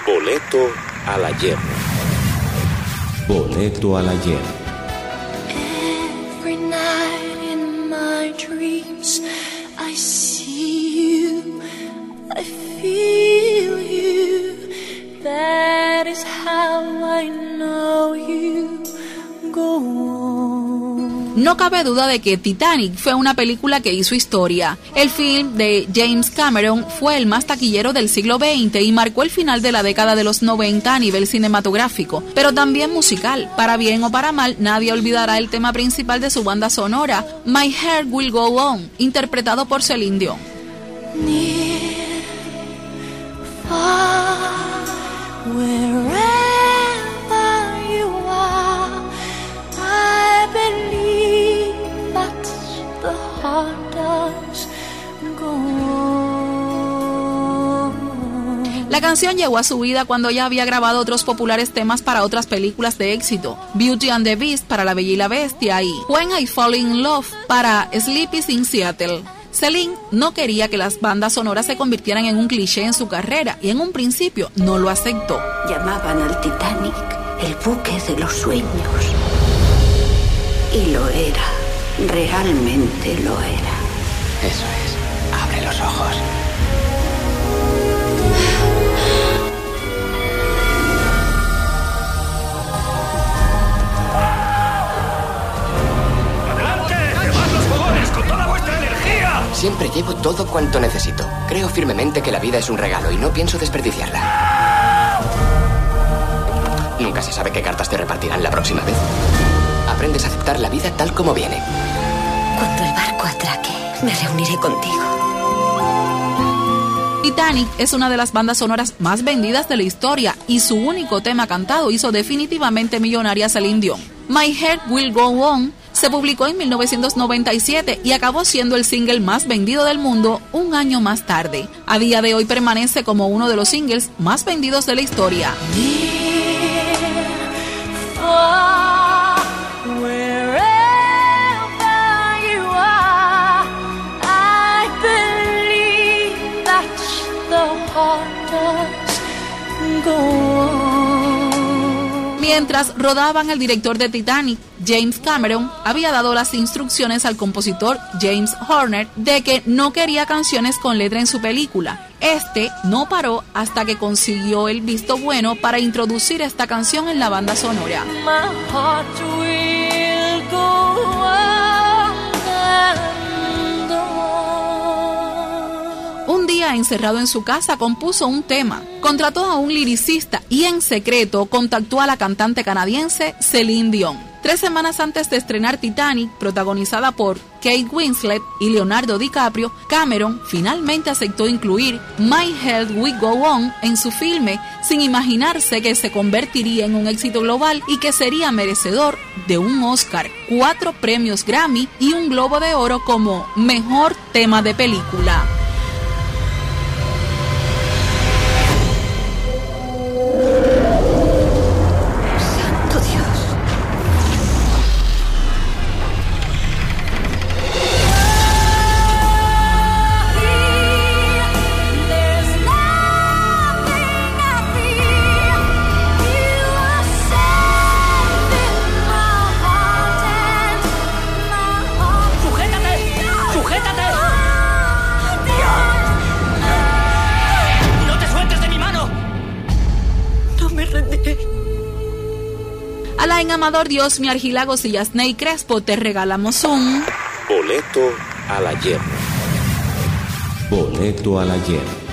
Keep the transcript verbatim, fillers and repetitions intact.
Boleto al ayer. Boleto al ayer. Every night in my dreams I see you, I feel you. That is how I know you. Go on. No cabe duda de que Titanic fue una película que hizo historia. El film de James Cameron fue el más taquillero del siglo veinte y marcó el final de la década de los noventa a nivel cinematográfico, pero también musical. Para bien o para mal, nadie olvidará el tema principal de su banda sonora, My Heart Will Go On, interpretado por Celine Dion. Near, far, wherever you are, I believe that the heart does go on. La canción llegó a su vida cuando ya había grabado otros populares temas para otras películas de éxito, Beauty and the Beast para La Bella y la Bestia y When I Fall in Love para Sleepy in Seattle. Celine no quería que las bandas sonoras se convirtieran en un cliché en su carrera y en un principio no lo aceptó. Llamaban al Titanic el buque de los sueños. Y lo era, realmente lo era. Eso es, abre los ojos. ¡Adelante! ¡Quemad los fogones con toda vuestra energía! Siempre llevo todo cuanto necesito. Creo firmemente que la vida es un regalo y no pienso desperdiciarla. Nunca se sabe qué cartas te repartirán la próxima vez. Aprendes a aceptar la vida tal como viene. Cuando el barco atraque, me reuniré contigo. Titanic es una de las bandas sonoras más vendidas de la historia y su único tema cantado hizo definitivamente millonaria a Celine Dion. My Heart Will Go On se publicó en mil novecientos noventa y siete y acabó siendo el single más vendido del mundo un año más tarde. A día de hoy permanece como uno de los singles más vendidos de la historia. Mientras rodaban, el director de Titanic, James Cameron, había dado las instrucciones al compositor James Horner de que no quería canciones con letra en su película. Este no paró hasta que consiguió el visto bueno para introducir esta canción en la banda sonora. My heart will go on and on. Un día, encerrado en su casa, compuso un tema. Contrató a un liricista y en secreto contactó a la cantante canadiense Celine Dion. Tres semanas antes de estrenar Titanic, protagonizada por Kate Winslet y Leonardo DiCaprio, Cameron finalmente aceptó incluir My Heart Will Go On en su filme, sin imaginarse que se convertiría en un éxito global y que sería merecedor de un Oscar, cuatro premios Grammy y un Globo de Oro como Mejor Tema de Película. En Amador Dios, mi Argilagos y Yasney Crespo te regalamos un Boleto al ayer. Boleto al ayer.